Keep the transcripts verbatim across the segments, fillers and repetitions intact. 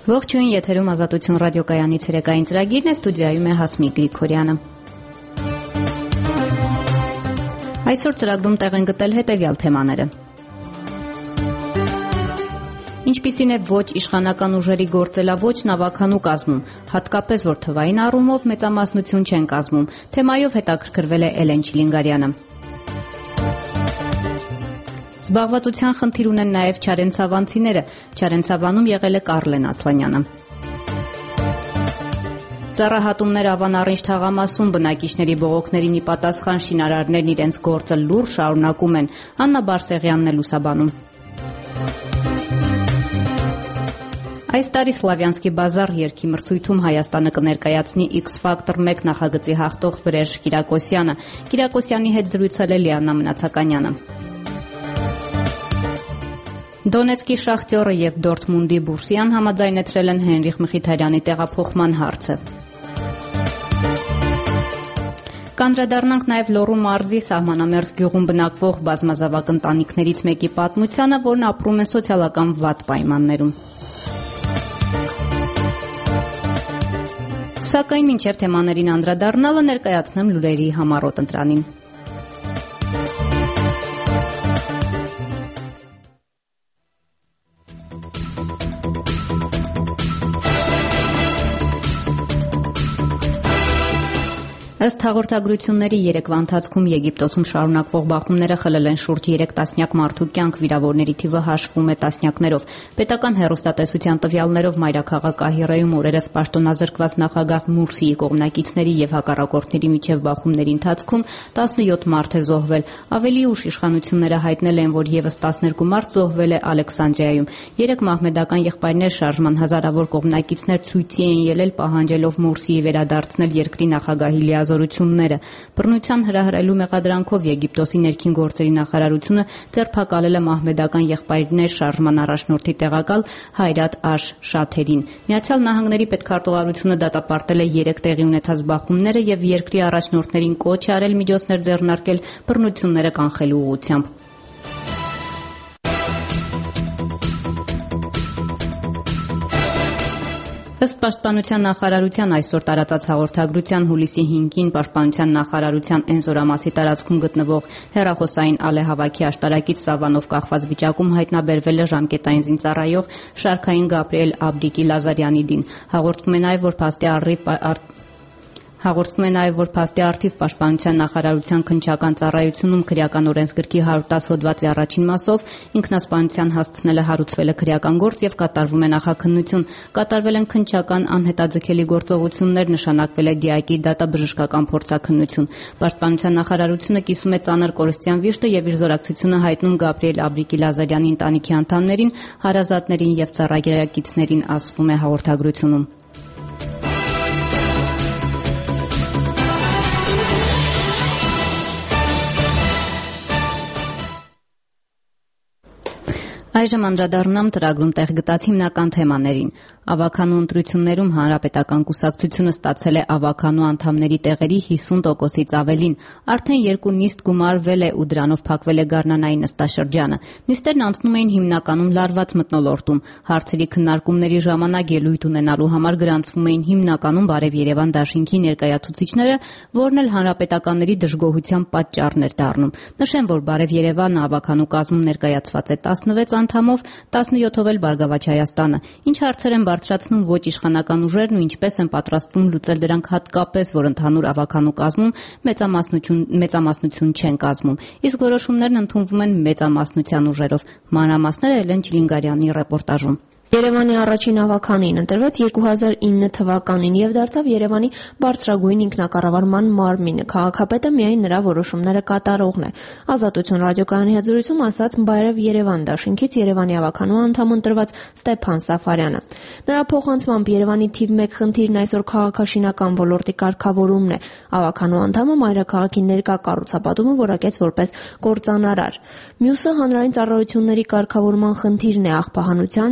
Ողջույն, եթերում Ազատություն ռադիոկայանից երեկային ծրագիրն է, ստուդիայում է Հասմիկ Գրիգորյանը։ Այսօր ծրագրում տեղ են գտել հետևյալ թեմաները։ Ինչպիսին է ոչ իշխանական ուժերի գործելաոճն ավագանու կազմում, հատկապես որ թվային առումով մեծամասնություն չեն կազմում, թեմայով հետաքրքրվել է Էլեն Չիլինգարյանը։ Զբաղվածության խնդիր ունեն նաև չարենցավանցիները, Չարենցավանում եղել է Կարլեն Ասլանյանը։ Ծառահատումներ Ավանառինչ թաղամասում բնակիչների բողոքներին ի պատասխան շինարարներն իրենց գործը լուռ շարունակում են, Աննա Բարսեղյանն է լուսաբանում։ Այս տարի Սլավյանսկի բազար երգի մրցույթում Հայաստանը կներկայացնի X Factor մեկ նախագծի հաղթող Վրեժ Կիրակոսյանը, Կիրակոսյանի հետ զրույցել է Լիաննա Մնացականյանը։ Դոնեցկի Շախտյորը և Դորթմունդի Բուրսիան համաձայնեցրել են Հենրիխ Մխիթարյանի տեղափոխման հարցը։ Կանդրադառնանք նաև Լոռու մարզի Սահմանամերձ գյուղում բնակվող բազմազավակ ընտանիքներից մեկի պատմությանը, որն ապրում են սոցիալական վատ պայմաններում։ Սակայն մինչև թեմաներին անդրադառնալը ներկայացնեմ լուրերի համառոտ ընտրանին։ Ըստ հաղորդագրությունների երեկվա ընթացքում Եգիպտոսում շարունակվող բախումները խլել են շուրջ երեք տասնյակ մարդու կյանք, վիրավորների թիվը հաշվում է տասնյակներով։ Պետական հեռուստատեսության տվյալներով մայրաքաղաք Կահիրեում օրերս պաշտոնազրկված նախագահ Մուրսիի կողմնակիցների եւ հակառակորդների միջև բախումների ընթացքում տասնյոթ մարդ է զոհվել։ Ավելի ուշ իշխանությունները հայտնել են, որ եւս տասներկու մարդ զոհվել է Ալեքսանդրիայում։ Երեք մահմեդական եղբայրներ շարժման հազարավոր կողմնակիցներ ցույցի են ելել պահանջելով Մուրսիի վերադարձնել երկրի նախագահի լիազորությունները։ Բռնության հրահրելու մեղադրանքով Եգիպտոսի ներքին գործերի նախարարությունը ձերբակալել է մահմեդական եղբայրներ շարժման առաջնորդի տեղակալ Հայրաթ Աշ Շաթերին։ Միացյալ Նահանգների պետքարտուղարությունը դատապարտել է երեք տեղի ունեցած բախումները եւ երկրի առաջնորդներին կոչ է արել միջոցներ ձեռնարկել բռնությունները կանխելու ուղղությամբ։ Ըստ Պաշտպանության նախարարության այսօր տարածած հաղորդագրության հուլիսի հինգին Պաշտպանության նախարարության Էնզորամասի տարածքում գտնվող հեռախոսային ալեհավաքի աշտարակից սավանով կախված վիճակում հայտնաբերվել է ժամկետային զինծառայող Շարքային Գաբրիել Աբդիկի Լազարյանիդին։ Հաղորդվում է նաև, որ փաստի առիթ Հաղորդվում է նաև, որ փաստի առթիվ Պաշտպանության նախարարության քննչական ծառայությունում քրեական օրենսգրքի հարյուր տասը հոդվածի առաջին մասով ինքնասպանության հասցնելը հարուցվել է քրեական գործ եւ կատարվում է նախաքննություն։ Կատարվել են քննչական անհետաձգելի գործողություններ, նշանակվել է դիակի դատաբժշկական փորձաքննություն։ Պաշտպանության նախարարությունը կիսում է ծանր կորստյան վիշտը եւ իր զորակցությունը հայտնում Գաբրիել Աբդիկի Լազարյանի ընտանիքի անդամներին, հարազատներին եւ ծառայեկիցներին, ասվում է հաղորդագրությունում։ Այժմ անդրադառնամ ծրագրում տեղ գտած հիմնական թեմաներին։ Ավագանու ընտրություններում Հանրապետական կուսակցությունը ստացել է ավագանու անդամների տեղերի հիսուն տոկոսից ավելին։ Արդեն երկու նիստ գումարվել է ու դրանով փակվել է գարնանային նստաշրջանը։ Նիստերն անցնում էին հիմնականում լարված մթնոլորտում։ Հարցերի քննարկումների ժամանակ ելույթ ունենալու համար գրանցվում էին հիմնականում Բարև Երևան դաշինքի ներկայացուցիչները, որն էլ հանրապետականների դժգոհության պատճառն էր դառնում։ Նշեմ, որ Բարև Երևանը ավագանու կազմում ներկայացված է տասնվեց անդամով, տասնյոթով էլ Բարգավաճ Հայաստանը։ Ինչ հարցեր են բարձրացնում ոչ իշխանական ուժերն ու ինչպես են պատրաստվում լուծել դրանք, հատկապես որ ընդհանուր ավագանու կազմում մեծամասնություն մեծամասնություն չեն կազմում, իսկ որոշումներն ընդունվում են մեծամասնության ուժերով։ Մանրամասները Էլեն Չիլինգարյանի ռեպորտաժում։ Երևանի առաջին ավագանին ընտրվեց երկու հազար ինը թվականին եւ դարձավ Երևանի բարձրագույն ինքնակառավարման մարմինը։ Քաղաքապետը միայն նրա որոշումները կատարողն է։ Ազատություն ռադիոկայանի հետ զրույցում ասաց Բարև Երևան դաշինքից Երևանի ավագանու անդամ ընտրված Ստեփան Սաֆարյանը։ Նրա փոխանցմամբ Երևանի թիվ մեկ խնդիրն այսօր քաղաքաշինական ոլորտի կարգավորումն է։ Ավագանու անդամը մայրաքաղաքի ներկա կառուցապատումը որակեց որպես կործանարար։ Մյուսը հանրային ծառայությունների կարգավորման խնդիրն է, աղբահանության, ջրամատ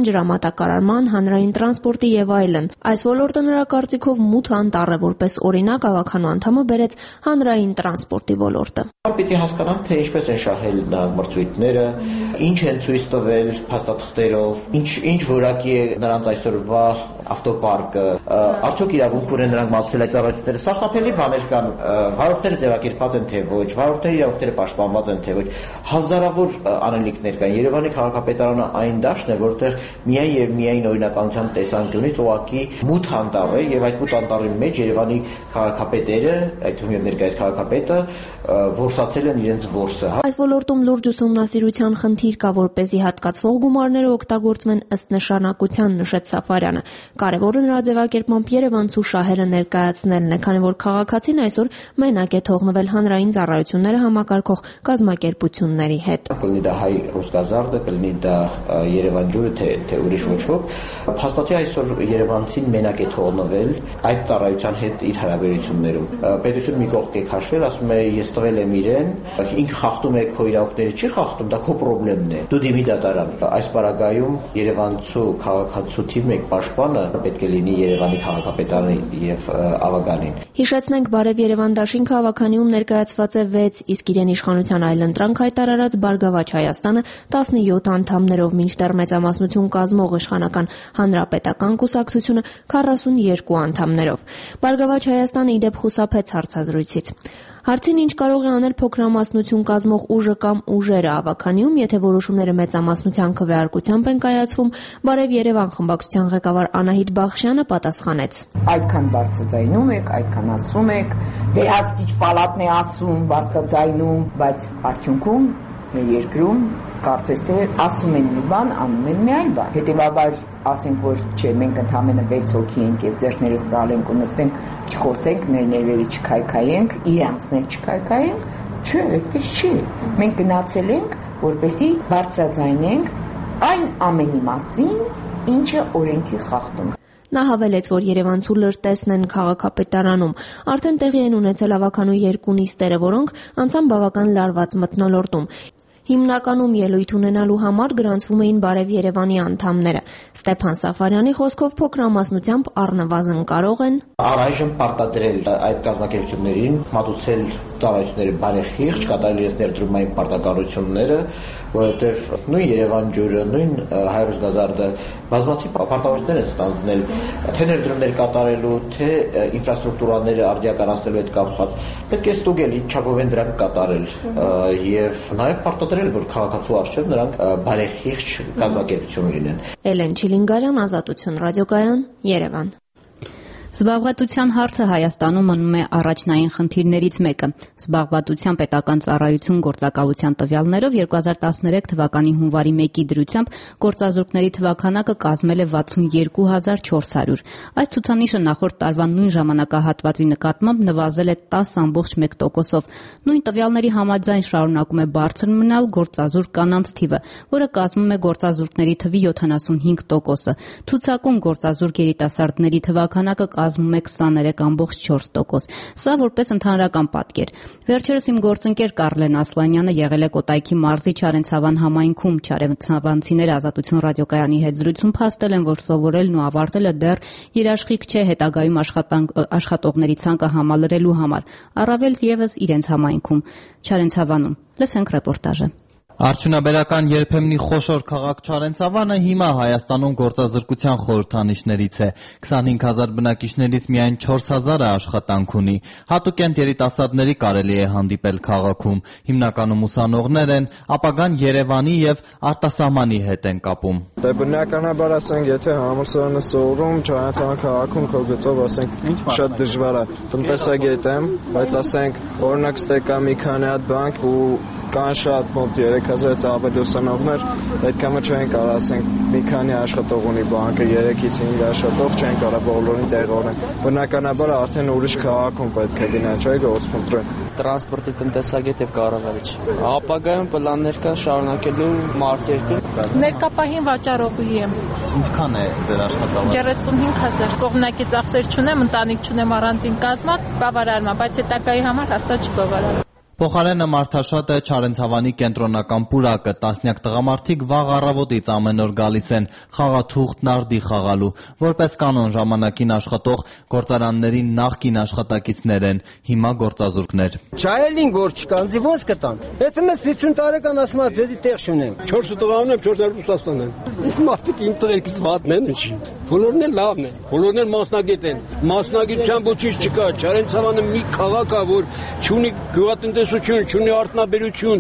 անապատակարարման, հանրային տրանսպորտի եւ այլն։ Այս ոլորտը նրա կարծիքով մութ անտառ է, որպես օրինակ ավականու անդամը բերեց հանրային տրանսպորտի ոլորտը։ Պիտի հասկանանք, թե ինչպես են շահել մրցույթները, ինչ են ցույց տվել փաստաթղթերով, ինչ ինչ որակի է նրանց այսօրվա ավտոպարկը, արդյոք իրավունք ունեն նրանք մատուցել այդ ծառայությունները։ Սարսափելի բաներ կան, վարորդները ձևակերպված են թե ոչ, վարորդների իրավունքները պաշտպանված են թե ոչ, հազարավոր անելիքներ կան։ Երևանի քաղաքապետարանը այն դաշտն է, որտեղ միայն եւ միայն օրինականության տեսանկյունից ուղղակի մութ անտառ է եւ այդ մութ անտառի մեջ Երևանի քաղաքապետերը, այդ թվում եւ ներկայիս քաղաքապետը որսացել են իրենց որսը։ Այս ոլորտում լուրջ ուսումնասիրության խնդիր կա, որպեսզի հատկացվող գումարները օգտագործվեն ըստ նշանակության, նշեց Սաֆարյանը։ Կարևորը նրա ձևակերպմամբ երևանցու շահերը ներկայացնելն է, քանի որ քաղաքացին այսօր մենակ է թողնվել հանրային ծառայությունները համակարգող կազմակերպությունների հետ։ Կլինի դա հայ ռուսկազարդը, կլինի դա Երևան ջուրը, թե թե ուրիշ ոչ ոք։ Փաստացի այսօր երևանցին մենակ է թողնվել այդ ծառայության հետ իր հարաբերություններում։ Պետությունը մի կողք է քաշվել, ասում է ես տվել եմ իրեն, ինքը խախտում է քո իրավունքները, չի խախտում, դա քո խնդիրն է։ Դու դիմի դատարան։ Այս պարագայում երևանցու քաղաքացու թիվ մեկ պաշտպանը պետք է լինի Երևանի քաղաքապետարանը եւ ավականին։ Հիշեցնենք, Բարև Երևան դաշինքը ավականիում ներկայացված է վեց, իսկ իրեն իշխանության այլընտրանք հայտարարած Բարգավաճ Հայաստանը տասնյոթ անդամներով, մինչդեռ մեծամասնություն կազմող իշխանական հանրապետական կուսակցությունը քառասունյոթ անդամներով։ Բարգավաճ Հայաստանը ի դեպ խուսափեց հարցազրույցից։ Հարցին ինչ կարող է անել փոքրամասնություն կազմող ուժը կամ ուժերը ավականիում, եթե որոշումները մեծամասնության քվեարկությամբ են կայացվում, Բարև Երևան խմբակցության ղեկավար Անահիտ Բախշյանը պատասխանեց. Այդքան բարձրաձայնում եք, այդքան ասում եք, վերահսկիչ պալատն է ասում, բարձրաձայնում, բայց արդյունքում մեր երկրում կարծես թե ասում են մի բան, անում են մի այլ բան։ Հետևաբար ասենք, որ չէ, մենք ընդամենը վեց հոգի ենք եւ ձեռքներս ծալենք ու նստենք, չխոսենք, ներներերը չքայքայենք, իրանցներ չքայքայենք, չէ, այդպես չի։ Մենք գնացել ենք, որպեսզի բարձրաձայնենք այն ամենի մասին, ինչը օրենքի խախտում է։ Նա հավելեց, որ երևանցու լրտեսն են քաղաքապետարանում։ Արդեն տեղի են ունեցել ավականու երկու նիստերը, որոնք անցան բավական լարված մթնոլորտում։ Հիմնականում ելույթ ունենալու համար գրանցվում էին Բարև Երևանի անդամները։ Ստեփան Սաֆարյանի խոսքով փոքրամասնությամբ առնվազն կարող են առայժմ պարտադրել այդ կազմակերպություններին մատուցել ծառայությունների բարեխիղճ, կատարել իրենց ներդրումային պարտականությունները, որովհետև նույն Երևան ջուրը, նույն հայ ռուսկազարդը բազմաթիվ պարտավորություններ են ստանձնել, թե ներդրումներ կատարելու, թե ինֆրաստրուկտուրաները արդիականացնելու հետ կապված։ Պետք է ստուգել ինչ չափով են դրանք կատարել եւ նաեւ պարտադրել, որ քաղաքացու առջեւ նրանք բարեխիղճ կազմակերպություն լինեն։ Էլեն Չիլինգարյան, Ազատություն ռադիոկայան, Երևան։ Զբաղվածության հարցը Հայաստանում մնում է առաջնային խնդիրներից մեկը։ Զբաղվածության պետական ծառայություն գործակալության տվյալներով երկու հազար տասներեք թվականի հունվարի մեկի դրությամբ գործազուրկների թվաքանակը կազմել է վաթսունյոթ հազար չորս հարյուր։ Այս ցուցանիշը նախորդ տարվա նույն ժամանակահատվածի նկատմամբ նվազել է տասը կόμμα մեկ տոկոսով։ Նույն տվյալների համաձայն շարունակում է բարձր մնալ գործազուրկ կանանց թիվը, որը կազմում է գործազուրկների թվի յոթանասունհինգ տոկոսը։ Ցուցակում գործազուրկ երիտասարդների թվաքանակը կազմում է քսաներեք կόμма չորս տոկոս։ Սա որպես ընդհանրական պատկեր։ Վերջերս իմ գործընկեր Կարլեն Ասլանյանը եղել է Կոտայքի մարզի Չարենցավան համայնքում։ Չարենցավանցիները Ազատություն ռադիոկայանի հետ զրույցում փաստել են, որ սովորելն ու ավարտելը դեռ երաշխիք չէ հետագայում աշխատողների ցանկը համալրելու համար, առավել ևս իրենց համայնքում Չարենցավանում։ Լսենք ռեպորտաժը։ Արդյունաբերական երբեմնի խոշոր քաղաք Չարենցավանը հիմա Հայաստանում գործազրկության խորհրդանիշներից է։ քսանհինգ հազար բնակիչներից միայն չորս հազարը աշխատանք ունի։ Հատուկենտ երիտասարդների կարելի է հանդիպել քաղաքում։ Հիմնականում ուսանողներ են, ապագան Երևանի եւ արտասահմանի հետ են կապում։ Դե բնականաբար ասենք, եթե համալսարանը սովորում Չարենցավան քաղաքում քո գծով ասենք շատ դժվար է։ Տնտեսագետ եմ, բայց ասենք օրինակ ստեկա մի քանի հատ բանկ ու կան շատ մոտ երեք հազարից ավելի ուսանողներ, այդքանը չեն կարող ասենք մի քանի աշխատող ունի բանկը երեքից հինգ աշխատող չեն կարող բոլորին տեղորեն։ Բնականաբար արդեն ուրիշ քաղաքում պետք է լինեն, չէ՞ գործընտրեն։ Տրանսպորտի տնտեսագետ եւ կառավարիչ։ Ապագայում պլաններ կա շարունակելու մարտերկիր։ Ներկա պահին վաճառողի եմ։ Ինչքան է ձեր աշխատավարձը։ երեսունհինգ հազար։ Կողմնակի ծախսեր չունեմ, ընտանիք չունեմ առանձին կազմած, բավարարում է, բայց հետագայի համար հաստատ չբավարարում։ Փոխարենը մարդաշատ է Չարենցավանի կենտրոնական պուրակը, տասնյակ տղամարդիկ վաղ առավոտից ամեն օր գալիս են խաղաթուղթ նարդի խաղալու, որպես կանոն ժամանակին աշխատող գործարանների նախկին աշխատակիցներ են, հիմա գործազուրկներ։ Չայելին որ չկան, ձի ոնց կտան։ Եթե մեզ հիսուն տարեկան ասում եմ ձեզի տեղ չունեմ։ չորս տղա ունեմ, չորս Ռուսաստան են։ Իսկ մարդիկ իմ տղերքից վատն են ինչի։ Բոլորն էլ լավն են, բոլորն էլ մասնագետ են։ Մասնագիտության ոչինչ չկա, Չարենցավանը մի քաղաք է, որ չունի գյուղատնտեսություն, չունի արտոնաբերություն,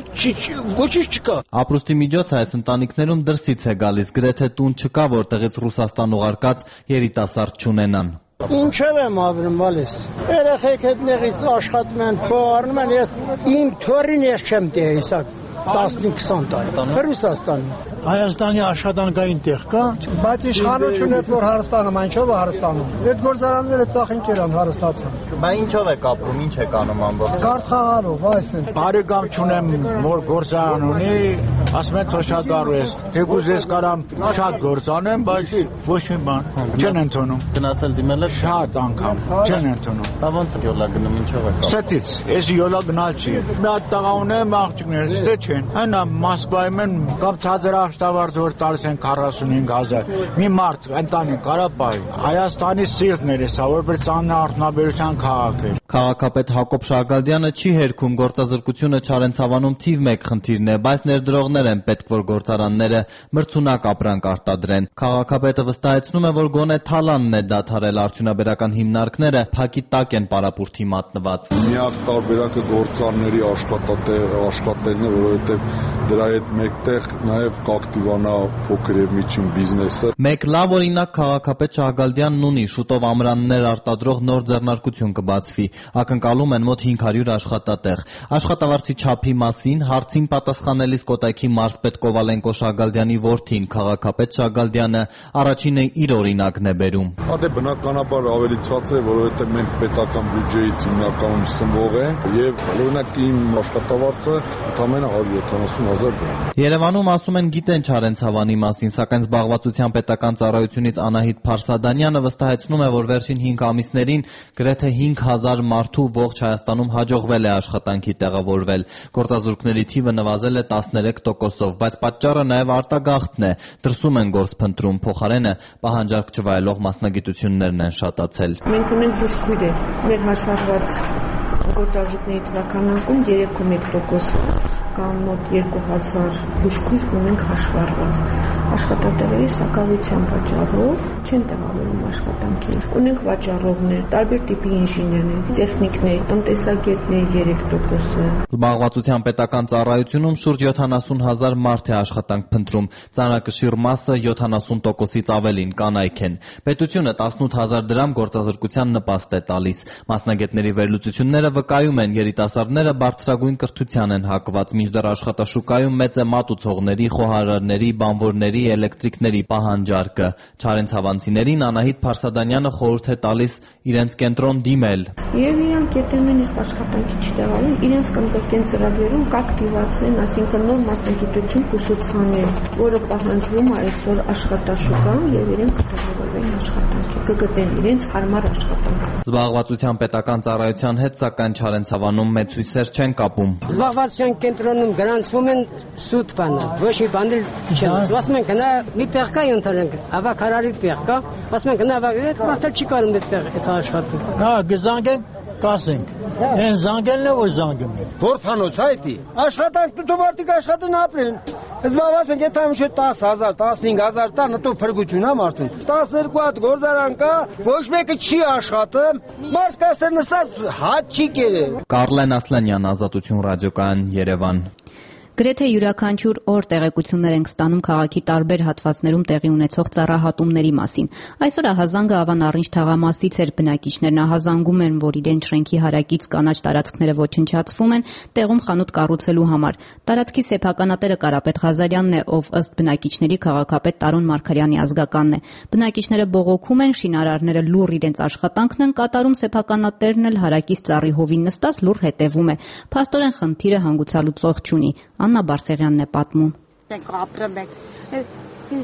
ոչինչ չկա։ Ապրուստի միջոցը այս ընտանիքներում դրսից է գալիս, գրեթե տուն չկա, որտեղից Ռուսաստան ուղարկած երիտասարդ չունենան։ Ինչև եմ ապրում, ալիս։ Երեխեք հետնեղից աշխատում են, փող առնում են, ես իմ թորին ես չեմ տեհիսակ։ տասնհինգ-քսան տարի Ռուսաստանում։ Հայաստանի աշխատանքային տեղ կա, բայց իշխանությունը այդ որ հարստանում, այնչով է հարստանում։ Այդ գործարանները ծախինքեր են հարստացան։ Բա ինչով եք ապրում, ինչ եք անում ամբողջ։ Կարդ խաղալով, այսին։ Բարեկամ չունեմ, որ գործարան ունի, ասում են թող շատ արվեստ։ Թեկուզ ես կարամ շատ գործ անեմ, բայց ոչ մի բան չեն ընդունում։ Գնացել դիմել եք շատ անգամ չեն ընդունում։ Բա ոնց եք յոլա գնում, ինչով եք։ Սեթից, ես յոլա գնալ չի։ Մի հատ տղա ունեմ, աղջիկներ, դե չեն։ Այնա Մոսկվայում են կամ ցածր աշտավարձ որ տալիս են քառասունհինգ հազար։ Մի մարդ ընտանիք Ղարաբաղի, Հայաստանի սիրտն էր հեսա, որպես ծանր արտոնաբերության քաղաք է։ Քաղաքապետ Հակոբ Շահագալդյանը չի հերքում գործազրկությունը Չարենցավանում թիվ մեկ խնդիրն է, բայց ներդրողներ են պետք, որ գործարանները մրցունակ ապրանք արտադրեն։ Քաղաքապետը վստահեցնում է, որ գոնե Թալանն է դադարել արդյունաբերական հիմնարկները փակի տակ են պարապուրդի մատնված։ Միակ տարբերակը գործարանների աշխատատեղը, աշխատելն է, որովհետև դրա հետ մեկտեղ նաև կակտիվանա փոքր եւ միջին բիզնեսը։ Մեկ լավ օրինակ քաղաքապետ Շահագալդյանն ունի, շուտով ամրաններ արտադրող նոր ձեռնարկություն կբացվի, ակնկալում են մոտ հինգ հարյուր աշխատատեղ։ Աշխատավարձի չափի մասին հարցին պատասխանելիս Կոտայքի մարզպետ Կովալենկո Շահագալդյանի որդին քաղաքապետ Շահագալդյանը առաջինը իր օրինակն է բերում։ Դե բնականաբար ավելի ցած է, որովհետև մենք պետական բյուջեից հիմնականում սնվող ենք եւ օրինակ իմ աշխատավարձը ընդամենը հարյուր յոթանասուն հազար դրամ։ Երևանում ասում են գիտեն Չարենցավանի մասին, սակայն զբաղվածության պետական ծառայությունից Անահիտ Փարսադանյանը վստահեցնում է, որ վերջին հինգ ամիսներին գրեթե հինգ հազար մարդու ողջ Հայաստանում հաջողվել է աշխատանքի տեղավորվել։ Գործազուրկների թիվը նվազել է տասներեք տոկոսով, բայց պատճառը նաև արտագաղթն է, դրսում են գործ փնտրում, փոխարենը պահանջարկ չվայելող մասնագիտություններն են շատացել։ Մենք ունենք բուժքույրեր, մեր հաշվառված գործազուրկների թվականակում երեք կողմ մեկ տոկոս կամ մոտ երկու հազար բուժքույր ունենք հաշվառված։ Աշխատատեղերի սակավության պատճառով չեն տեղավորում աշխատանքի։ Ունենք վաճառողներ, տարբեր տիպի ինժեներներ, տեխնիկներ, տնտեսագետներ երեք տոկոս։ Զբաղվածության պետական ծառայությունում շուրջ յոթանասուն հազար մարդ է աշխատանք փնտրում, ծանրակշիռ մասը յոթանասուն տոկոսից ավելին կանայք են։ Պետությունը տասնութ հազար դրամ գործազրկության նպաստ է տալիս։ Մասնագետների վերլուծությունները վկայում են, երիտասարդները բարձրագույն կրթության են հակված, մինչդեռ աշխատաշուկայում մեծ է մատուցողների, խոհարարների, բանվորների, էլեկտրիկների պահանջարկը։ Չարենցավանցիներին Անահիտ Փարսադանյանը խորհուրդ է տալիս իրենց կենտրոն դիմել։ Եվ իրանք եթե իսկ աշխատանքի չտեղավորեն, իրենց կընդգրկեն ծրագրերում կակտիվացնեն, այսինքն նոր մասնագիտություն կուսուցանեն, որը պահանջվում է այսօր աշխատաշուկայում եւ իրենք կտեղավորվեն աշխատանքի, կգտնեն իրենց հարմար աշխատանք։ Զբաղվածության պետական ծառայության հետ սակայն Չարենցավանում մեծ հույսեր չեն կապում։ Զբաղվածության կենտրոնում գրանցվում են սուտ բանը, ոչ մի բան չեն։ Ասում են գնա մի տեղ կա ընտրենք, ավակարարի տեղ կա, ասում են գնա ավակ, մարդը չի կարող այդտեղ այդ աշխատի։ Հա, գզանգեն, կասենք։ Են զանգելն է որ զանգում է։ Որքանոց է դա։ Աշխատանք դու մարդիկ աշխատեն ապրեն։ Զբաղված են եթե ամիշը տասը հազար, տասնհինգ հազար տա նտո փրկություն է մարդուն։ տասներկու հատ գործարան կա, ոչ մեկը չի աշխատում։ Մարդ կասեր նստած հատ չի կերել։ Կարլեն Ասլանյան, Ազատություն ռադիոկայան, Երևան։ Գրեթե յուրաքանչյուր օր տեղեկություններ ենք ստանում քաղաքի տարբեր հատվածներում տեղի ունեցող ծառահատումների մասին։ Այսօր ահազանգը Ավանառինջ թաղամասից էր, բնակիչներն ահազանգում են, որ իրենց շենքի հարակից կանաչ տարածքները ոչնչացվում են տեղում խանութ կառուցելու համար։ Տարածքի սեփականատերը Կարապետ Ղազարյանն է, ով ըստ բնակիչների քաղաքապետ Տարոն Մարգարյանի ազգականն է։ Բնակիչները բողոքում են, շինարարները լուռ իրենց աշխատանքն են կատարում, սեփականատերն էլ հարակից ծառի հովին նստած լուռ հետևում է։ Փաստորեն խնդիրը հանգուցալուծող չունի։ Աննա Բարսեղյանն է պատմում։ Մենք ապրում ենք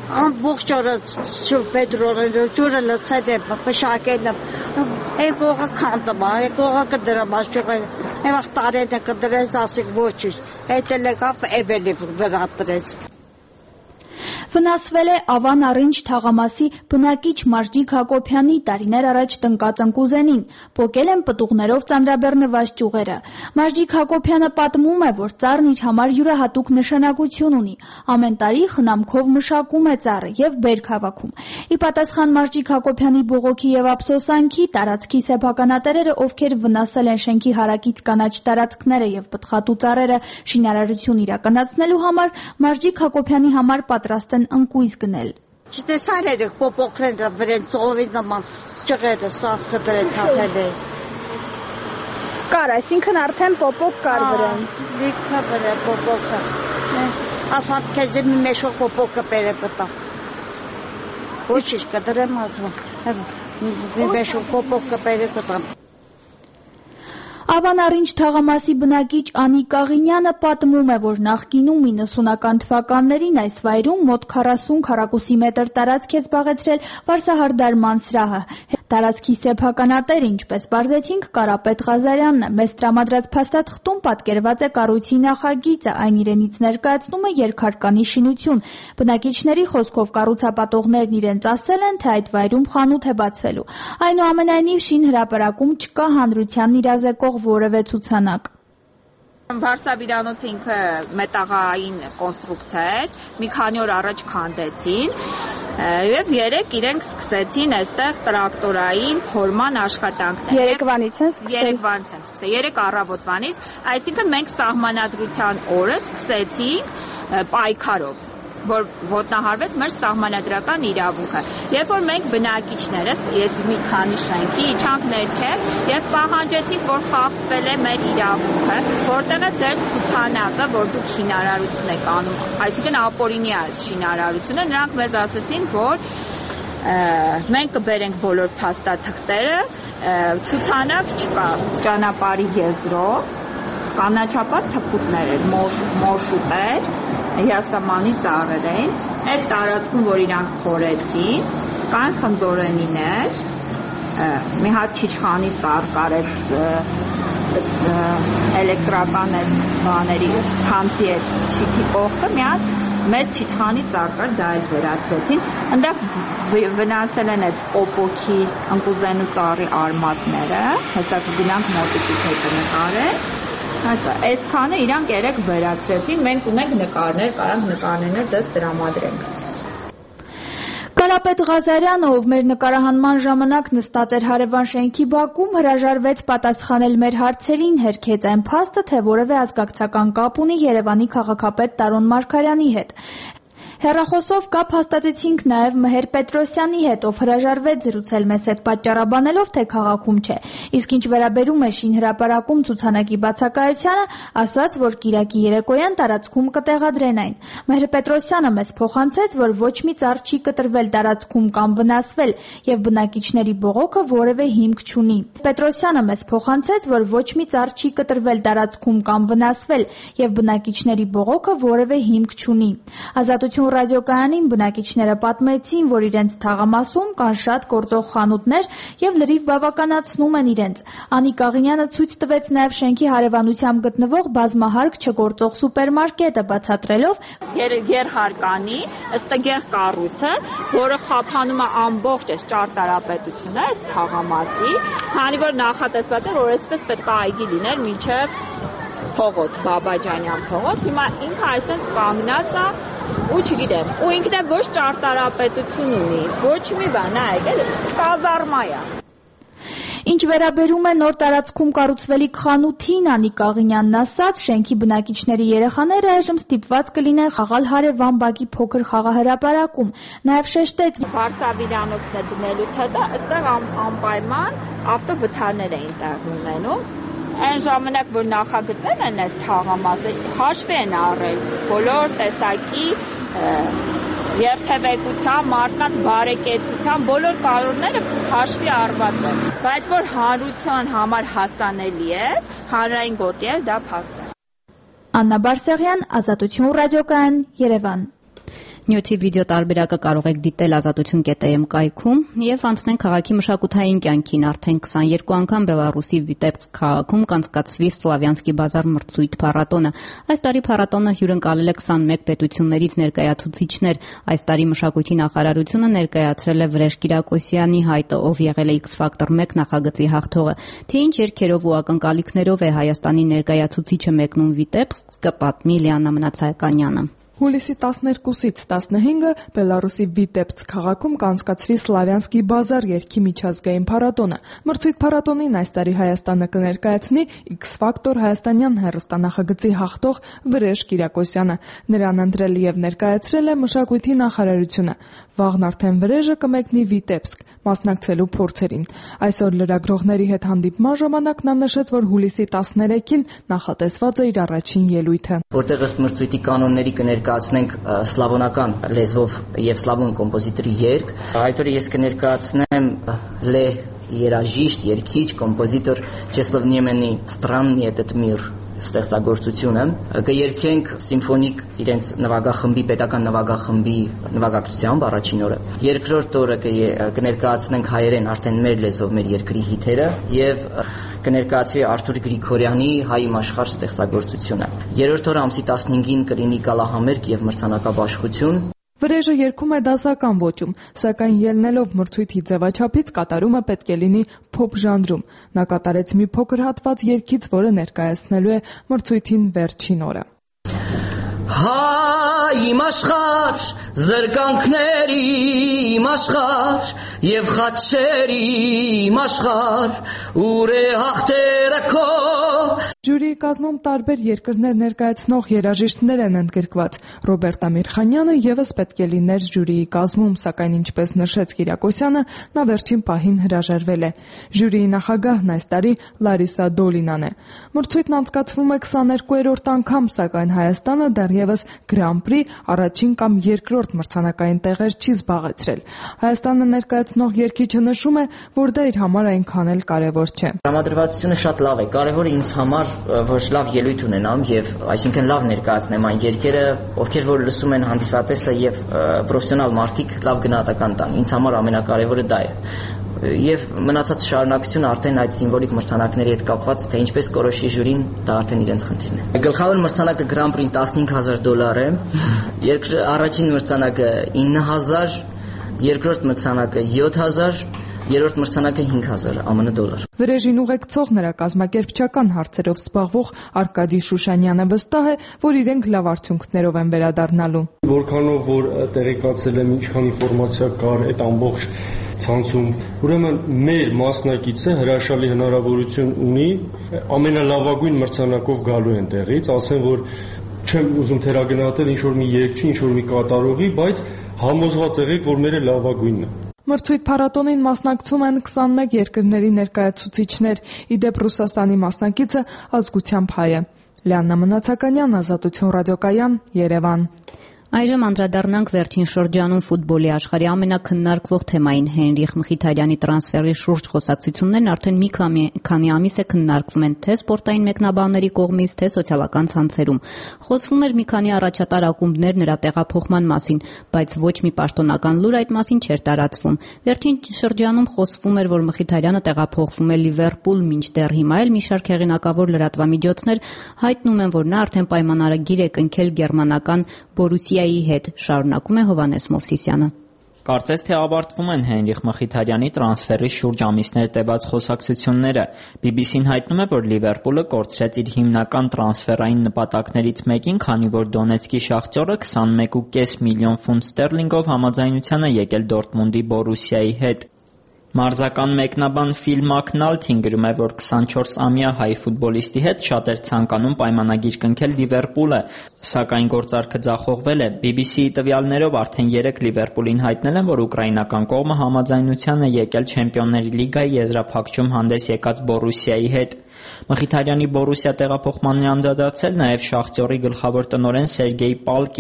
ամբողջ օրը շուֆետրորը ջուրը լցած է բշակել եկողը քանդում եկողը կդրամ աշխուղը եւ տարեթը կդրես ասիկ ոչի այդ էլ եկավ էվելի վրատրես Վնասվել է Ավան Առինջ թաղամասի բնակիչ Մաշջիկ Հակոբյանի տարիներ առաջ տնկած ընկուզենին, պոկել են պտուղներով ծանրաբեռնված ճյուղերը։ Մաշջիկ Հակոբյանը պատմում է, որ ծառն իր համար յուրահատուկ նշանակություն ունի։ Ամեն տարի խնամքով մշակում է ծառը եւ բերք հավաքում։ Ի պատասխան Մաշջիկ Հակոբյանի բողոքի եւ ափսոսանքի տարածքի սեփականատերերը, ովքեր վնասել են շենքի հարակից կանաչ տարածքները եւ պտղատու ծառերը շինարարություն իրականացնելու համար, Մաշջիկ Հակոբյանի համար պատրաստ են ընկույզ գնել։ Չտեսար երեք պոպոքրեն վրեն ծովի նման ճղերը սաղքը դրեն թափել է։ Կար, այսինքն արդեն պոպոք կար վրեն։ Լիքը վրե պոպոքը։ Ասմատ քեզ մի մեշող պոպոքը բերե պտա։ Ոչիշ կդրեմ ասում։ Մի մեշող պոպոքը բերե պտա։ Ավան Առինջ թաղամասի բնակիչ Անիկ Աղինյանը պատմում է, որ նախկինում իննսունական թվականներին այս վայրում մոտ քառասուն քառակուսի մետր տարածք է զբաղեցրել վարսահարդարման սրահը։ Տարածքի սեփականատեր, ինչպես պարզեցինք, Կարապետ Ղազարյանն է։ Մեզ տրամադրած փաստաթղթում պատկերված է կառույցի նախագիծը, այն իրենից ներկայացնում է երկհարկանի շինություն։ Բնակիչների խոսքով կառուցապատողներն իրենց ասել են, թե այդ վայրում խանութ է բացվելու։ Այնուամենայնիվ շին հրապարակում չկա հանրությանն իրազեկող որևէ ցուցանակ։ Վարսավիրանոցը ինքը մետաղային կոնստրուկցիա է, մի քանի օր առաջ քանդեցին եւ երեք իրենք սկսեցին այստեղ տրակտորային փորման աշխատանքներ։ Երեկվանից են սկսել։ Երեկվանից են սկսել, երեք առավոտվանից, այսինքն մենք սահմանադրության օրը սկսեցինք պայքարով, որ ոտնահարվեց մեր սահմանադրական իրավունքը։ Երբ որ մենք բնակիչներս, ես մի քանի շենքի իջանք ներքև եւ պահանջեցինք, որ խախտվել է մեր իրավունքը, որտեղ է ձեր ցուցանակը, որ դուք շինարարություն եք անում, այսինքն ապօրինի է շինարարությունը, նրանք մեզ ասացին, որ մենք կբերենք բոլոր փաստաթղթերը, ցուցանակ չկա, ճանապարհի եզրով կանաչապատ թփուտներ էր, մոշուտեր, հիասամանի ծառեր էին, այդ տարածքում, որ իրանք փորեցին, կան խնձորենիներ, մի հատ չիչխանի ծառ կար, էլեկտրական բաների քանձի այդ չիթի կողքը, մի հատ մեծ չիչխանի ծառ կար, դա էլ վերացրեցին, այնտեղ վնասել են այդ պոպոքի ընկուզենու ծառի արմատները, հեսա կգնանք մոտիկից հետը նկարել, այսքանը իրանք երեք վերացրեցին, մենք ունենք նկարներ, կարանք նկարներն ձեզ տրամադրենք։ Կարապետ Ղազարյանը, ով մեր նկարահանման ժամանակ նստած էր հարևան շենքի բակում, հրաժարվեց պատասխանել մեր հարցերին, հերքեց այն փաստը, թե որևէ ազգակցական կապ ունի Երևանի քաղաքապետ Տարոն Մարգարյանի հետ։ Հեռախոսով կապ հաստատեցինք նաև Մհեր Պետրոսյանի հետ, ով հրաժարվեց զրուցել մեզ հետ պատճառաբանելով, թե քաղաքում չէ։ Իսկ ինչ վերաբերում է շին հրապարակում ցուցանակի բացակայությանը, ասաց, որ կիրակի երեկոյան տարածքում կտեղադրեն այն։ Մհեր Պետրոսյանը մեզ փոխանցեց, որ ոչ մի ծառ չի կտրվել տարածքում կամ վնասվել, եւ բնակիչների բողոքը որևէ հիմք չունի։ Պետրոսյանը մեզ փոխանցեց, որ ոչ մի ծառ չի կտրվել տարածքում կամ վնասվել, եւ բնակիչների բողոքը որևէ հիմք չունի։ Ազատություն ռադիոկայանին բնակիչները պատմեցին, որ իրենց թաղամասում կան շատ գործող խանութներ եւ լրիվ բավականացնում են իրենց։ Անիկ Աղինյանը ցույց տվեց նաեւ շենքի հարևանությամբ գտնվող բազմահարկ չգործող սուպերմարկետը, բացատրելով Գերհարկանի ըստգեղ կառույցը, որը խափանում է ամբողջ այս ճարտարապետությունը, այս թաղամասի, քանի որ նախատեսված է, որ այսպես պետք է այգի լիներ մինչեւ փողոց, Բաբաջանյան փողոց, հիմա ինքը այսպես կանգնած է ու չգիտեմ, ու ինքն է ոչ ճարտարապետություն ունի, ոչ մի բան, այլ կազարմա է։ Ինչ վերաբերում է նոր տարածքում կառուցվելիք խանութին, Անիկ Աղինյանն ասաց, շենքի բնակիչների երեխաները այժմ ստիպված կլինեն խաղալ հարևան բակի փոքր խաղահրապարակում։ Նաև շեշտեց, Վարսավիրանոցն է դնելուց հետո այստեղ անպայման ավտովթարներ էին տեղի ունենում։ Այն ժամանակ, որ նախագծել են այս թաղամասը, հաշվի են առել բոլոր տեսակի երթևեկության, մարդկանց բարեկեցության, բոլոր կարողները հաշվի առված են, բայց որ հանրության համար հասանելի է, հանրային գոտի է, դա փաստ է։ Աննա Բարսեղյան, Ազատություն ռադիոկայան, Երևան։ Նյութի վիդեո տարբերակը կարող եք դիտել ազատություն կետ է էմ կայքում եւ անցնենք քաղաքի մշակութային կյանքին։ Արդեն քսաներկու անգամ Բելարուսի Վիտեբսկ քաղաքում կանցկացվի Սլավյանսկի բազար մրցույթ փառատոնը։ Այս տարի փառատոնը հյուրընկալել է քսանմեկ պետություններից ներկայացուցիչներ։ Այս տարի մշակույթի նախարարությունը ներկայացրել է Վրեժ Կիրակոսյանի հայտը, ով եղել է X Factor մեկ նախագծի հաղթողը։ Թե ինչ երգերով ու ակնկալիքներով է Հայաստանի ներկայացուցիչը մեկնում Վիտեբսկ, կպատմի Լիանա Մնացականյանը։ Հուլիսի տասներկուսից տասնհինգը Բելարուսի Վիտեբսկ քաղաքում կանցկացվի Սլավյանսկի բազար երգի միջազգային փառատոնը։ Մրցույթ փառատոնին այս տարի Հայաստանը կներկայացնի X Factor հայաստանյան հեռուստանախագծի հաղթող Վրեժ Կիրակոսյանը։ Նրան ընտրել եւ ներկայացրել է մշակույթի նախարարությունը։ Վաղն արդեն Վրեժը կմեկնի Վիտեբսկ մասնակցելու փորձերին։ Այսօր լրագրողների հետ հանդիպման ժամանակ նա նշեց, որ հուլիսի տասներեքին նախատեսված է իր առաջին ելույթը։ Որտեղ ըստ մրցույթի կանոնների կներկայացնենք սլավոնական լեզվով եւ սլավոն կոմպոզիտորի երգ, այդ օրը ես կներկայացնեմ Լե երաժիշտ, երգիչ, կոմպոզիտոր Չեսլավ Նեմենի «Странный этот мир» ստեղծագործությունը, կերգենք սիմֆոնիկ իրենց նվագախմբի, պետական նվագախմբի նվագակցությամբ առաջին օրը։ Երկրորդ օրը կներկայացնենք հայերեն արդեն մեր լեզվով մեր երկրի հիթերը եւ կներկայացվի Արթուր Գրիգորյանի հայ իմաշխար ստեղծագործությունը։ Երրորդ օրը ամսի տասնհինգին կլինի գալահամերգ եւ մրցանակաբաշխություն։ Վրեժը երգում է դասական ոճում, սակայն ելնելով մրցույթի ձևաչափից կատարումը պետք է լինի փոփ ժանրում։ Նա կատարեց մի փոքր հատված երգից, որը ներկայացնելու է մրցույթին վերջին օրը։ Հայ իմ աշխարհ, զրկանքների իմ աշխարհ եւ խաչերի իմ աշխարհ, ուր է հաղթերը քո։ Ժյուրիի կազմում տարբեր երկրներ ներկայացնող երաժիշտներ են ընդգրկված։ Ռոբերտ Ամիրխանյանը եւս պետք է լիներ ժյուրիի կազմում, սակայն ինչպես նշեց Կիրակոսյանը, նա վերջին պահին հրաժարվել է։ Ժյուրիի նախագահն այս տարի Լարիսա Դոլինան է։ Մրցույթն անցկացվում է քսաներկուերորդ անգամ, սակայն Հայաստանը դեռևս Grand-Prix առաջին կամ երկրորդ մրցանակային տեղեր չի զբաղեցրել։ Հայաստանը ներկայացնող երգիչը նշում է, որ դա իր համար այնքան էլ կարևոր չէ։ Տրամադրվածությունը շատ լավ է, կարևորը ինձ համար որ լավ ելույթ ունենամ եւ այսինքն լավ ներկայացնեմ այն երգերը, ովքեր որ լսում են հանդիսատեսը եւ պրոֆեսիոնալ մարդիկ լավ գնահատական տան։ Ինձ համար ամենակարևորը դա է։ Եվ մնացած շարունակությունը արդեն այդ սիմվոլիկ մրցանակների հետ կապված, թե ինչպես կորոշի ժյուրին, դա արդեն իրենց խնդիրն է։ Գլխավոր մրցանակը Grand-Prix տասնհինգ հազար դոլար է, երկրորդ առաջին մրցանակը ինը հազար, երկրորդ մրցանակը յոթ հազար, երրորդ մրցանակը հինգ հազար ԱՄՆ դոլար։ Վրեժին ուղեկցող նրա կազմակերպչական հարցերով զբաղվող Արկադի Շուշանյանը վստահ է, որ իրենք լավ արդյունքներով են վերադառնալու։ Որքանով որ տեղեկացել եմ, ինչքան ինֆորմացիա կար այդ ամբողջ ցանցում, ուրեմն մեր մասնակիցը հրաշալի հնարավորություն ունի ամենալավագույն մրցանակով գալու են տեղից, ասեմ, որ չեմ ուզում թերագնահատել ինչ որ մի երգչի, ինչ որ մի կատարողի, բայց համոզված եղեք, որ մերը լավագույնն է։ Մրցույթ փառատոնին մասնակցում են քսանմեկ երկրների ներկայացուցիչներ, իդեպ Ռուսաստանի մասնակիցը ազգությամբ հայ է։ Լիանա Մնացականյան, Ազատություն ռադիոկայան, Երևան։ Այժմ անդրադառնանք վերջին շրջանում ֆուտբոլի աշխարհի ամենակննարկվող թեմային Հենրիխ Մխիթարյանի տրանսֆերի շուրջ խոսակցություններն արդեն մի քանի ամիս է քննարկվում են թե սպորտային մեկնաբանների կողմից, թե սոցիալական ցանցերում։ Խոսվում էր մի քանի առաջատար ակումբներ նրա տեղափոխման մասին, բայց ոչ մի պաշտոնական լուր այդ մասին չէր տարածվում։ Վերջին շրջանում խոսվում էր, որ Մխիթարյանը տեղափոխվում է Լիվերպուլ, մինչդեռ հիմա էլ մի շարք հեղինակավոր լրատվամիջոցներ հայտնում են, որ նա արդեն պայմանագրագիր է կնքել գերմանական Բորուսիայի հետ, շարունակում է Հովհաննես Մովսիսյանը։ Կարծես թե ավարտվում են Հենրիխ Մխիթարյանի տրանսֆերի շուրջ ամիսներ տևած խոսակցությունները։ բի բի սին հայտնում է, որ Լիվերպուլը կորցրեց իր հիմնական տրանսֆերային նպատակներից մեկին, քանի որ Դոնեցկի Շախտյորը քսանմեկ կόμμα պենս միլիոն ֆունտ ստերլինգով համաձայնության է եկել Դորտմունդի Բորուսիայի հետ։ Մարզական մեկնաբան Ֆիլ Մակնալթին գրում է, որ քսանչորսամյա հայ ֆուտբոլիստի հետ շատ էր ցանկանում պայմանագիր կնքել Լիվերպուլը, սակայն գործարքը ձախողվել է։ բի բի սիի տվյալներով արդեն երեք Լիվերպուլին հայտնել են, որ ուկրաինական կողմը համաձայնության է եկել Չեմպիոնների լիգայի եզրափակչում հանդես եկած Բորուսիայի հետ։ Մխիթարյանի Բորուսիա տեղափոխմանն է անդրադարձել նաև Շախտյորի գլխավոր տնօրեն Սերգեյ Պալկինը։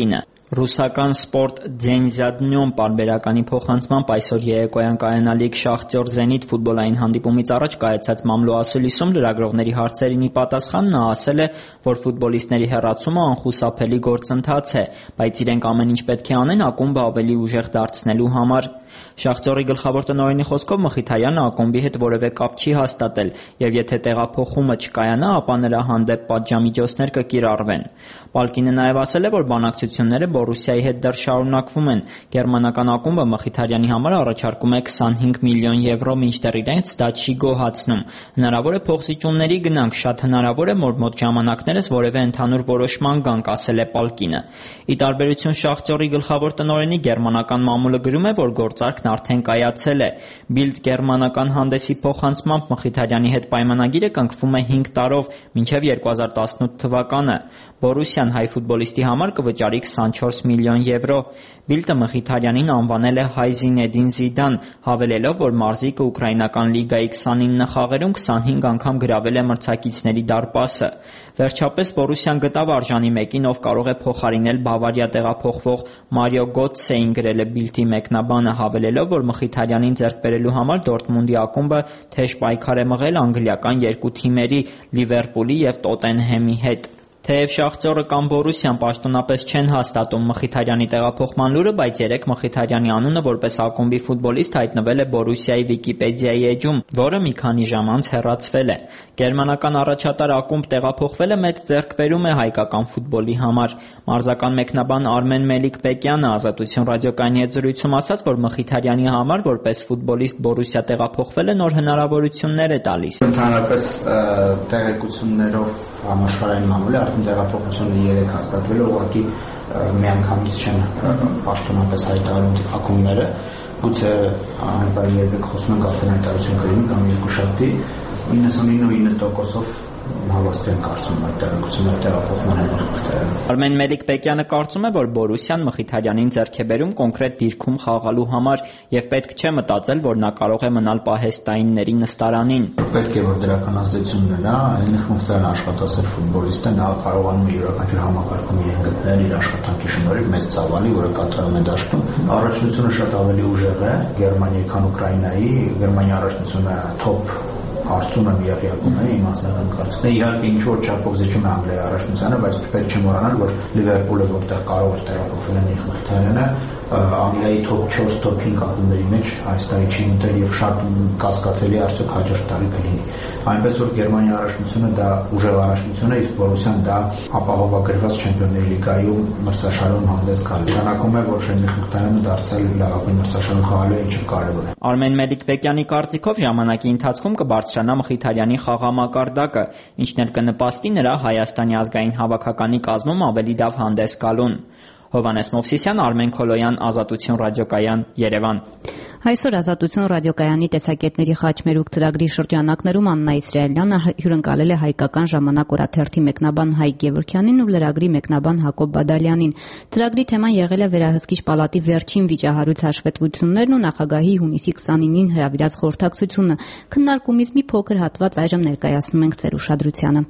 Ռուսական սպորտ «Ձենզյադնյոն» պարբերականի փոխանցմամբ այսօր երեկոյան կայանալիք Շախտյոր Զենիթ ֆուտբոլային հանդիպումից առաջ կայացած մամլո ասուլիսում լրագրողների հարցերին ի պատասխան նա ասել է, որ ֆուտբոլիստների հեռացումը անխուսափելի գործընթաց է, բայց իրենք ամեն ինչ պետք է անեն ակումբը ավելի ուժեղ դարձնելու համար։ Շախտյորի գլխավոր տնօրենի խոսքով Մխիթարյանը ակումբի հետ որևէ կապ չի հաստատել, եւ եթե տեղափոխումը չկայանա, ապա նրա հանդեպ պատժամիջոցներ կկիրառվեն։ Պալկինը նաեւ ասել է, որ բանակցությունները Բորուսիայի հետ դեռ շարունակվում են։ Գերմանական ակումբը Մխիթարյանի համար առաջարկում է քսանհինգ միլիոն եվրո, մինչդեռ իրենց դա չի գոհացնում։ Հնարավոր է փոխզիջումների գնանք, շատ հնարավոր է, որ մոտ ժամանակներս որևէ ընդհանուր որոշման գանք, ասել է Պալկինը։ Ի տարբերություն Շախտյորի գլխավոր տնօրենի, գերմանական մամուլը գրում է, որ գործարքն արդեն կայացել է։ Բիլդ գերմանական հանդեսի փոխանցմամբ Մխիթարյանի հետ պայմանագիրը կնքվում է հինգ տարով, մինչև երկու հազար տասնութ թվականը։ Բորուսիան հայ ֆուտբոլիստի համար կվճարի քսանչորս միլիոն եվրո։ Բիլդը Մխիթարյանին անվանել է հայ Զինեդին Զիդան, հավելելով, որ մարզիկը ուկրաինական լիգայի քսանինը խաղերում քսանհինգ անգամ գրավել է մրցակիցների դարպասը։ Վերջապես Բորուսիան գտավ արժանի մեկին, ով կարող է փոխարինել Բավարիա տեղափոխվող Մարիո Գոտսեին, գրել է Բիլդի մեկնաբանը, հավելելով, որ Մխիթարյանին ձեռք բերելու համար Դորտմունդի ակումբը թեժ պայքար է մղել անգլիական երկու թիմերի՝ Լիվերպուլի և Տոտենհեմի հետ։ Թեև Շախտյորը կամ Բորուսիան պաշտոնապես չեն հաստատում Մխիթարյանի տեղափոխման լուրը, բայց երեկ Մխիթարյանի անունը որպես ակումբի ֆուտբոլիստ հայտնվել է Բորուսիայի Վիկիպեդիայի էջում, որը մի քանի ժամ անց հեռացվել է։ Գերմանական առաջատար ակումբ տեղափոխվելը մեծ ձեռքբերում է հայկական ֆուտբոլի համար։ Մարզական մեկնաբան Արմեն Մելիք-Բեկյանը Ազատություն ռադիոկայանի հետ զրույցում ասաց, որ Մխիթարյանի համար որպես ֆուտբոլիստ Բորուսիա տեղափոխվելը նոր հնարավորություններ է տալիս։ Ընդհանրապես տեղեկություններով համաշխարհային մամուլի արդեն տեղափոխությունը երեք հաստատվել է, ուղղակի միանգամից չեն պաշտոնապես հայտարարում ակումբները, գուցե այնպես երբեք խոսում ենք արդեն հայտարարություն կլինի կամ երկուշաբթի, իննսունինը տոկոսով հավաստի են կարծում այդ տեղեկությունները տեղափոխման հետաքրքրել։ Արմեն Մելիք-Բեկյանը կարծում է, որ Բորուսիան Մխիթարյանին ձեռք է բերում կոնկրետ դիրքում խաղալու համար եւ պետք չէ մտածել, որ նա կարող է մնալ պահեստայինների նստարանին։ Պետք է որ դրական ազդեցություն ունենա, այնինչ Մխիթարյանը աշխատասեր ֆուտբոլիստ է, նա կարողանում է յուրաքանչյուր համակարգում իրեն գտնել իր աշխատանքի շնորհիվ մեծ ծավալի, որը կատարում է դաշտում։ Առաջնությունը շատ ավելի ուժեղ է Գերմանիայի, քան Ուկրաինայի։ Գերմանիայի առաջնությունը թոփ Արցունը միակյակում է իմ անձնական կարծիքն է, իհարկե ինչ որ չափով զիջում է Անգլիայի առաջնությանը, բայց պետք չէ մոռանալ, որ Լիվերպուլը, որտեղ կարող էր տեղափոխվել Նիկոլ Մխիթարյանը, Անգլիայի top չորս top հինգ ակումբների մեջ այս տարի չի մտել եւ շատ կասկածելի արդյոք հաջորդ տարի կլինի։ Այնպես որ Գերմանիայի առաջնությունը դա ուժեղ առաջնություն է, իսկ Բորուսիան դա ապահովագրված Չեմպիոնների լիգայում մրցաշարում հանդես գալու։ Նշանակում է, որ Նիկոլ Մխիթարյանը դարձել լավագույն մրցաշարում խաղալու է, ինչը կարևոր է։ Արմեն Մելիք-Բեկյանի կարծիքով ժամանակի ընթացքում կբարձրանա Մխիթարյանի խաղամակարդակը, ինչն էլ կնպաստի նրա Հայաստանի ազգային հավաքականի կազմում ավելի լավ հանդես գալուն։ Հովհաննես Մովսիսյան, Արմեն Քոլոյան, Ազատություն ռադիոկայան, Երևան։ Այսօր Ազատություն ռադիոկայանի տեսակետների խաչմերուկ ծրագրի շրջանակներում Աննա Իսրայելյանը հյուրընկալել է հայկական ժամանակ օրաթերթի մեկնաբան Հայկ Գևորգյանին ու լրագրի մեկնաբան Հակոբ Բադալյանին։ Ծրագրի թեման եղել է Վերահսկիչ պալատի վերջին վիճահարույց հաշվետվություններն ու նախագահի հունիսի քսանինին հրավիրած խորհրդակցությունը։ Քննարկումից մի փոքր հատված այժմ ներկայացնում ենք ձեր ուշադրությանը։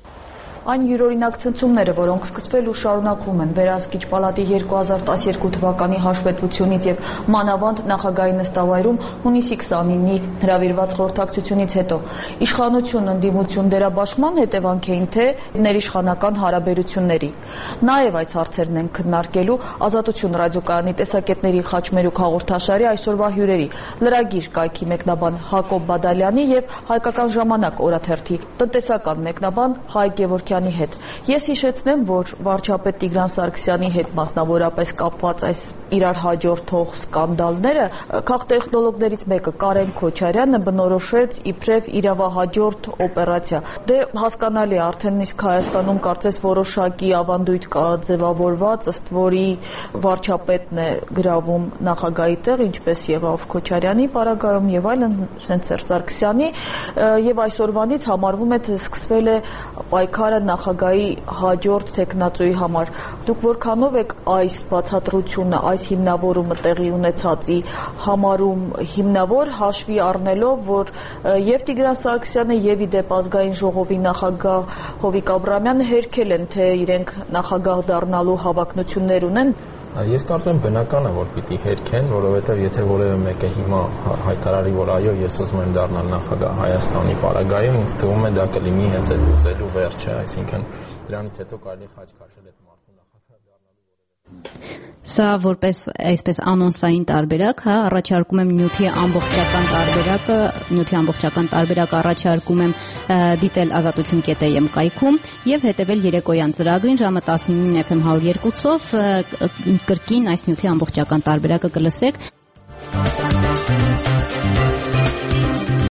Այն յուրօրինակ ցնցումները, որոնք սկսվել ու շարունակվում են Վերահսկիչ պալատի երկու հազար տասներկու թվականի հաշվետվությունից եւ մանավանդ նախագահի նստավայրում հունիսի քսանինի հրավիրված խորհրդակցությունից հետո, իշխանություն ընդդիմություն դերաբաշխման հետևանք էին թե ներիշխանական հարաբերությունների։ Նաեւ այս հարցերն են քննարկելու Ազատություն ռադիոկայանի տեսակետների խաչմերուկ հաղորդաշարի այսօրվա հյուրերի՝ լրագիր կայքի մեկնաբան Հակոբ Բադալյանի եւ Հայկական ժամանակ օրաթերթի տնտեսական մեկնաբան Հայկ Գևորգյանի հետ։ Ես հիշեցնեմ, որ վարչապետ Տիգրան Սարգսյանի հետ մասնավորապես կապված այս իրար հաջորդող սկանդալները քաղտեխնոլոգներից մեկը Կարեն Քոչարյանը բնորոշեց իբրև իրավահաջորդ օպերացիա։ Դե հասկանալի է, արդեն իսկ Հայաստանում կարծես որոշակի ավանդույթ կա ձևավորված, ըստ որի վարչապետն է գրավում նախագահի տեղ, ինչպես եղավ Քոչարյանի պարագայում եւ այլն, հենց Սերժ Սարգսյանի, եւ այսօրվանից համարվում է թե սկսվել է պայքարը նախագահի հաջորդ տեխնացուի համար։ Դուք որքանով եք այս բացատրությունը, այս հիմնավորումը տեղի ունեցածի համարում հիմնավոր հաշվի առնելով, որ եւ Տիգրան Սարգսյանը եւ իդեպ ազգային ժողովի նախագահ Հովիկ Աբրահամյանը հերքել են, թե իրենք նախագահ դառնալու հավակնություններ ունեն։ Ես կարծում եմ բնական է, որ պիտի հերքեն, որովհետև եթե որևէ մեկը հիմա հայտարարի, որ այո, ես ուզում եմ դառնալ նախագահ Հայաստանի պարագայում, ինձ թվում է դա կլինի հենց այդ ուզելու վերջը, այսինքն դրանից հետո կարելի խաչ քաշել այդ մարդու նախագահ դառնալու։ Սա որպես այսպես անոնսային տարբերակ, հա, առաջարկում եմ նյութի ամբողջական տարբերակը, նյութի ամբողջական տարբերակը առաջարկում եմ դիտել ազատություն կետ է եմ կայքում եւ հետեւել երեկոյան ծրագրին ժամը տասնինին Էֆ Էմ հարյուր երկու-ով կրկին այս նյութի ամբողջական տարբերակը կլսեք։